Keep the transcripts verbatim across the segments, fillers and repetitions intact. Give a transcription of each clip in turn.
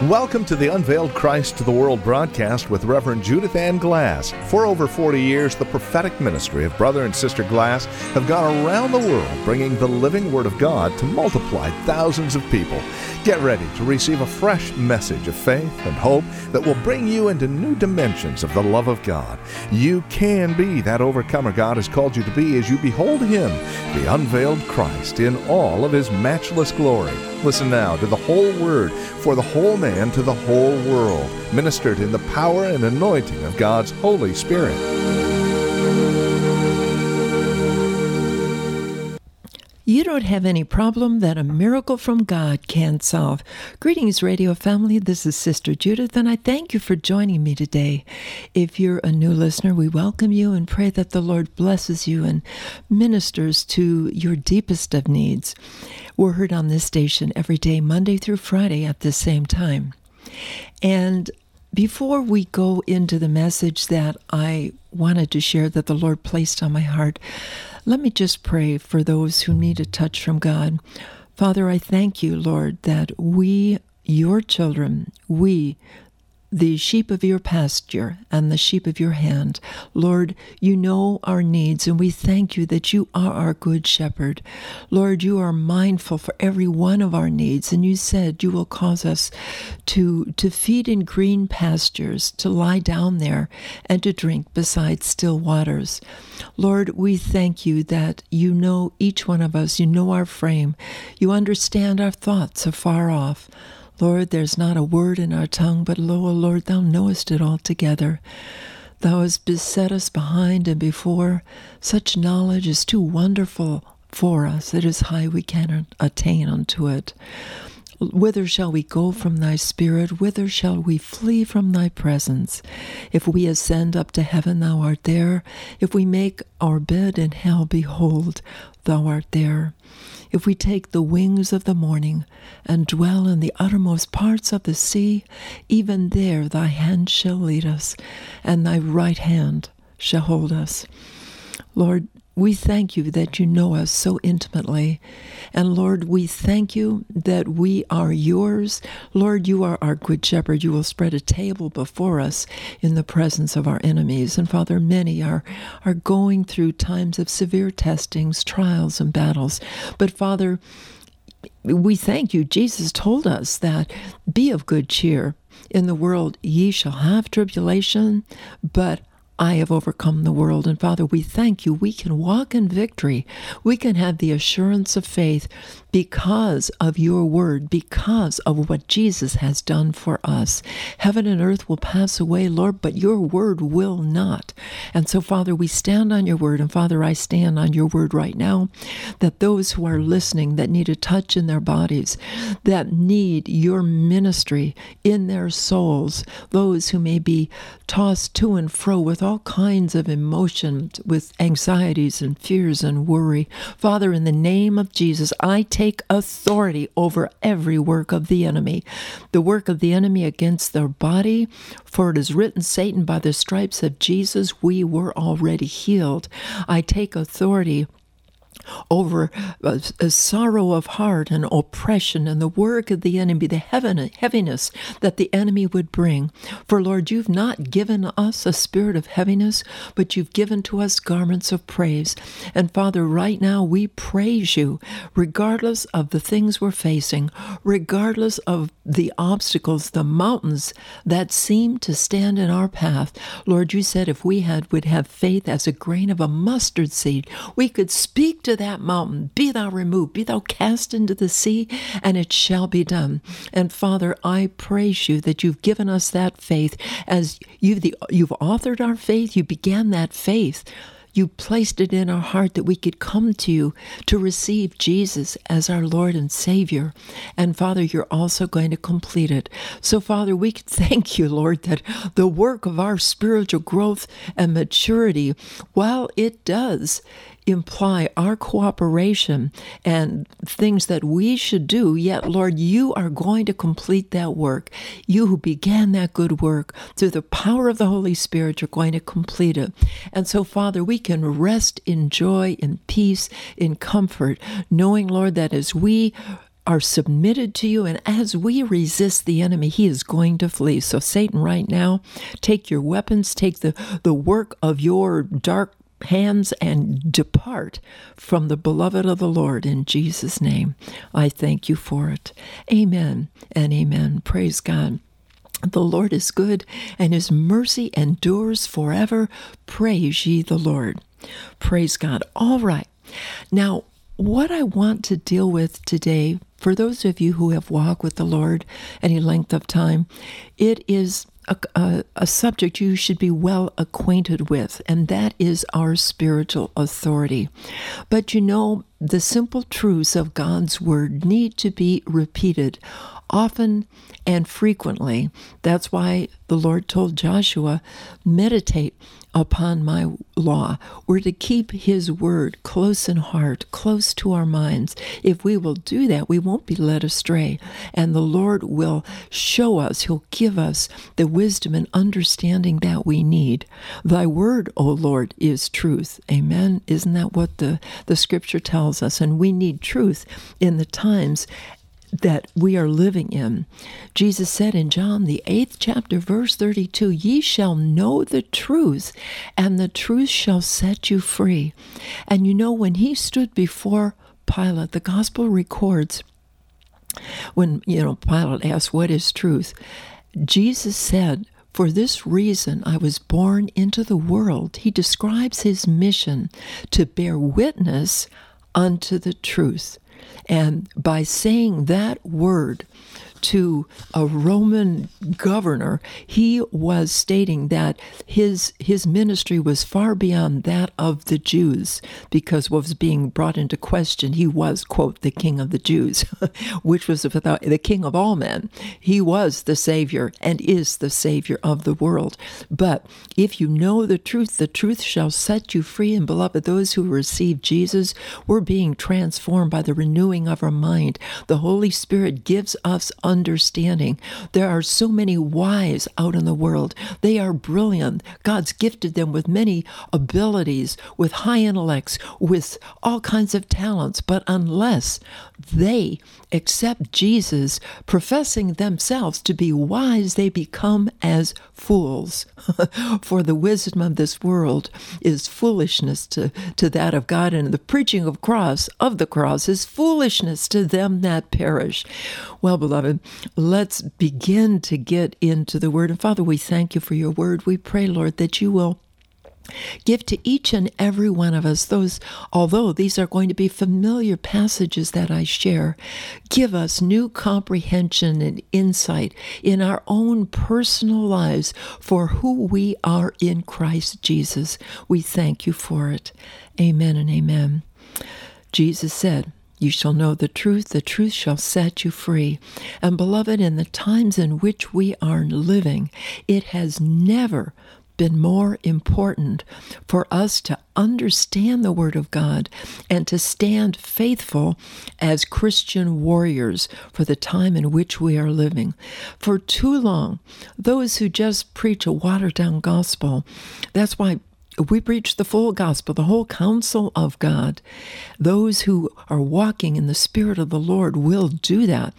Welcome to the Unveiled Christ to the World broadcast with Reverend Judith Ann Glass. For over forty years, the prophetic ministry of Brother and Sister Glass have gone around the world bringing the living Word of God to multiply thousands of people. Get ready to receive a fresh message of faith and hope that will bring you into new dimensions of the love of God. You can be that overcomer God has called you to be as you behold Him, the unveiled Christ, in all of His matchless glory. Listen now to the whole Word for the whole man to the whole world, ministered in the power and anointing of God's Holy Spirit. You don't have any problem that a miracle from God can't solve. Greetings, radio family. This is Sister Judith, and I thank you for joining me today. If you're a new listener, we welcome you and pray that the Lord blesses you and ministers to your deepest of needs. We're heard on this station every day, Monday through Friday at the same time. And before we go into the message that I wanted to share that the Lord placed on my heart, let me just pray for those who need a touch from God. Father, I thank you, Lord, that we, your children, we, the sheep of your pasture and the sheep of your hand, Lord, you know our needs, and we thank you that you are our good shepherd. Lord, you are mindful for every one of our needs, and you said you will cause us to, to feed in green pastures, to lie down there, and to drink beside still waters. Lord, we thank you that you know each one of us, you know our frame, you understand our thoughts afar off. Lord, there's not a word in our tongue, but lo, O Lord, thou knowest it altogether. Thou hast beset us behind and before. Such knowledge is too wonderful for us. It is high, we cannot attain unto it. Whither shall we go from thy spirit? Whither shall we flee from thy presence? If we ascend up to heaven, thou art there. If we make our bed in hell, behold, thou art there. If we take the wings of the morning and dwell in the uttermost parts of the sea, even there thy hand shall lead us, and thy right hand shall hold us. Lord, we thank you that you know us so intimately. And Lord, we thank you that we are yours. Lord, you are our good shepherd. You will spread a table before us in the presence of our enemies. And Father, many are, are going through times of severe testings, trials, and battles. But Father, we thank you. Jesus told us that be of good cheer. In the world ye shall have tribulation, but I have overcome the world. And Father, we thank you. We can walk in victory. We can have the assurance of faith because of your word, because of what Jesus has done for us. Heaven and earth will pass away, Lord, but your word will not. And so, Father, we stand on your word. And Father, I stand on your word right now, that those who are listening, that need a touch in their bodies, that need your ministry in their souls, those who may be tossed to and fro with all kinds of emotions, with anxieties and fears and worry. Father, in the name of Jesus, I take authority over every work of the enemy, the work of the enemy against their body, for it is written, Satan, by the stripes of Jesus, we were already healed. I take authority over a, a sorrow of heart and oppression and the work of the enemy, the heaven, heaviness that the enemy would bring. For Lord, you've not given us a spirit of heaviness, but you've given to us garments of praise. And Father, right now we praise you, regardless of the things we're facing, regardless of the obstacles, the mountains that seem to stand in our path. Lord, you said if we had would have faith as a grain of a mustard seed, we could speak to that mountain, be thou removed, be thou cast into the sea, and it shall be done. And Father, I praise you that you've given us that faith, as you've, the, you've authored our faith, you began that faith. You placed it in our heart that we could come to you to receive Jesus as our Lord and Savior. And Father, you're also going to complete it. So Father, we can thank you, Lord, that the work of our spiritual growth and maturity, while it does imply our cooperation and things that we should do, yet, Lord, you are going to complete that work. You who began that good work, through the power of the Holy Spirit, you're going to complete it. And so, Father, we can rest in joy, in peace, in comfort, knowing, Lord, that as we are submitted to you, and as we resist the enemy, he is going to flee. So Satan, right now, take your weapons, take the, the work of your dark hands, and depart from the beloved of the Lord in Jesus' name. I thank you for it. Amen and amen. Praise God. The Lord is good, and his mercy endures forever. Praise ye the Lord. Praise God. All right. Now, what I want to deal with today, for those of you who have walked with the Lord any length of time, it is A, a, a subject you should be well acquainted with, and that is our spiritual authority. But you know, the simple truths of God's Word need to be repeated often and frequently. That's why the Lord told Joshua, meditate upon my law. We're to keep his word close in heart, close to our minds. If we will do that, we won't be led astray. And the Lord will show us, he'll give us the wisdom and understanding that we need. Thy word, O Lord, is truth. Amen. Isn't that what the, the scripture tells us? And we need truth in the times that we are living in. Jesus said in John, the eighth chapter, verse thirty-two, ye shall know the truth, and the truth shall set you free. And you know, when he stood before Pilate, the gospel records, when, you know, Pilate asked, what is truth? Jesus said, for this reason I was born into the world. He describes his mission to bear witness unto the truth. And by saying that word to a Roman governor, he was stating that his his ministry was far beyond that of the Jews, because what was being brought into question, he was, quote, the king of the Jews, which was without, the king of all men. He was the Savior and is the Savior of the world. But if you know the truth, the truth shall set you free. And beloved, those who receive Jesus, we're being transformed by the renewing of our mind. The Holy Spirit gives us understanding. There are so many wise out in the world. They are brilliant. God's gifted them with many abilities, with high intellects, with all kinds of talents. But unless they accept Jesus, professing themselves to be wise, they become as fools. For the wisdom of this world is foolishness to, to that of God, and the preaching of cross of the cross is foolishness to them that perish. Well, beloved, let's begin to get into the Word. And Father, we thank you for your Word. We pray, Lord, that you will give to each and every one of us those, although these are going to be familiar passages that I share, give us new comprehension and insight in our own personal lives for who we are in Christ Jesus. We thank you for it. Amen and amen. Jesus said, you shall know the truth, the truth shall set you free. And beloved, in the times in which we are living, it has never been more important for us to understand the Word of God and to stand faithful as Christian warriors for the time in which we are living. For too long, those who just preach a watered-down gospel, that's why we preach the full gospel, the whole counsel of God. Those who are walking in the Spirit of the Lord will do that.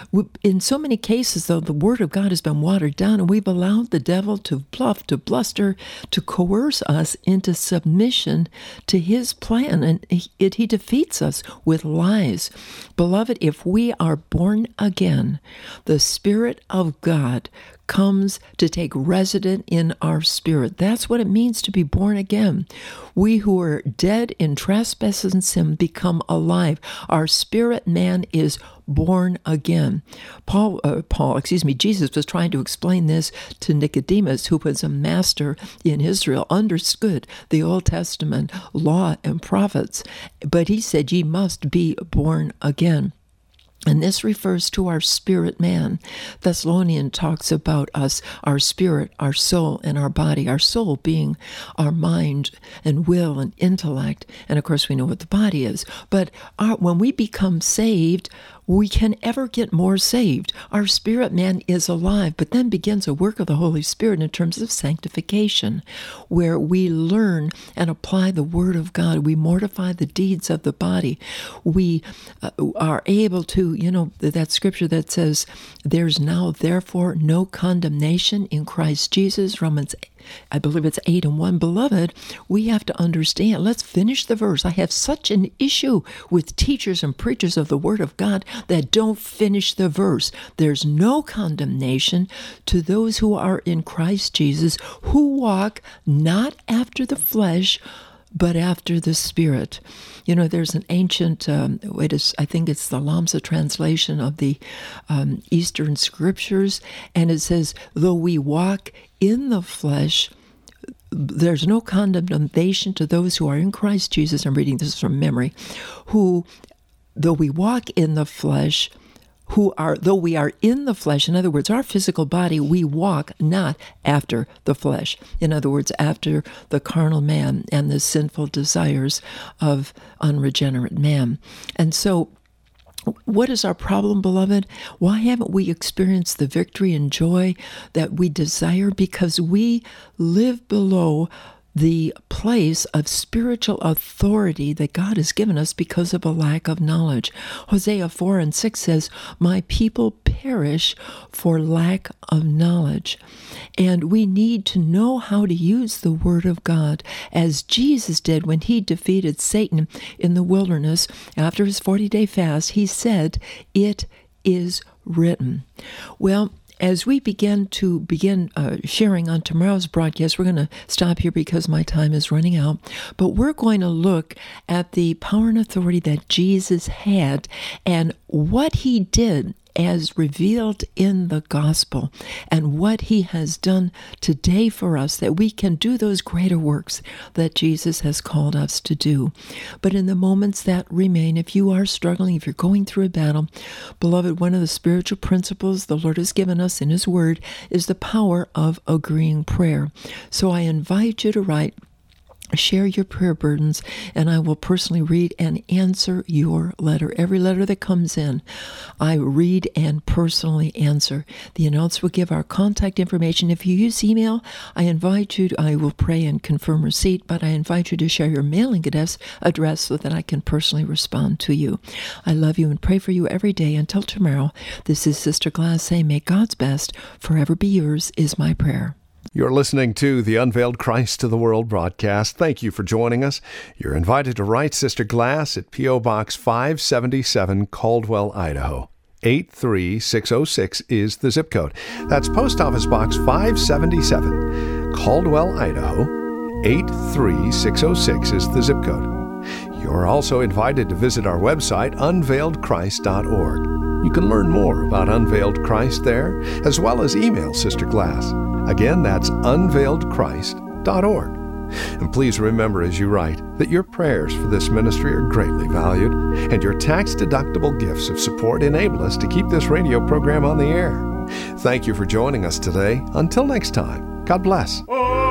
In so many cases, though, the Word of God has been watered down, and we've allowed the devil to bluff, to bluster, to coerce us into submission to his plan, and it, he defeats us with lies. Beloved, if we are born again, the Spirit of God comes to take resident in our spirit. That's what it means to be born again. We who are dead in trespasses and sin become alive. Our spirit man is born again. Paul, uh, Paul, excuse me, Jesus was trying to explain this to Nicodemus, who was a master in Israel, understood the Old Testament law and prophets. But he said, ye must be born again. And this refers to our spirit man. Thessalonian talks about us, our spirit, our soul, and our body. Our soul being our mind and will and intellect. And of course, we know what the body is. But our, when we become saved, we can ever get more saved. Our spirit man is alive, but then begins a work of the Holy Spirit in terms of sanctification, where we learn and apply the Word of God. We mortify the deeds of the body. We uh, are able to, you know, that scripture that says, there's now therefore no condemnation in Christ Jesus, Romans I believe it's eight and one. Beloved, we have to understand. Let's finish the verse. I have such an issue with teachers and preachers of the Word of God that don't finish the verse. There's no condemnation to those who are in Christ Jesus, who walk not after the flesh, but after the Spirit. You know, there's an ancient, um, it is, I think it's the Lamsa translation of the um, Eastern Scriptures, and it says, though we walk in the flesh, there's no condemnation to those who are in Christ Jesus. I'm reading this from memory. Who, though we walk in the flesh, who are, though we are in the flesh, in other words, our physical body, we walk not after the flesh. In other words, after the carnal man and the sinful desires of unregenerate man. And so, what is our problem, beloved? Why haven't we experienced the victory and joy that we desire? Because we live below the place of spiritual authority that God has given us because of a lack of knowledge. Hosea four and six says, my people perish for lack of knowledge. And we need to know how to use the Word of God, as Jesus did when he defeated Satan in the wilderness. After his forty-day fast, he said, it is written. Well, as we begin to begin uh, sharing on tomorrow's broadcast, we're going to stop here because my time is running out. But we're going to look at the power and authority that Jesus had and what he did as revealed in the gospel, and what he has done today for us, that we can do those greater works that Jesus has called us to do. But in the moments that remain, if you are struggling, if you're going through a battle, beloved, one of the spiritual principles the Lord has given us in his word is the power of agreeing prayer. So I invite you to write, share your prayer burdens, and I will personally read and answer your letter. Every letter that comes in, I read and personally answer. The announcer will give our contact information. If you use email, I invite you to, I will pray and confirm receipt, but I invite you to share your mailing address, address so that I can personally respond to you. I love you and pray for you every day. Until tomorrow, this is Sister Glass saying, may God's best forever be yours is my prayer. You're listening to the Unveiled Christ to the World broadcast. Thank you for joining us. You're invited to write Sister Glass at P O. Box five seventy-seven, Caldwell, Idaho. eight three six oh six is the zip code. That's Post Office Box five seventy-seven, Caldwell, Idaho. eight three six oh six is the zip code. You're also invited to visit our website, unveiled christ dot org. You can learn more about Unveiled Christ there, as well as email Sister Glass. Again, that's unveiled christ dot org. And please remember as you write that your prayers for this ministry are greatly valued, and your tax-deductible gifts of support enable us to keep this radio program on the air. Thank you for joining us today. Until next time, God bless.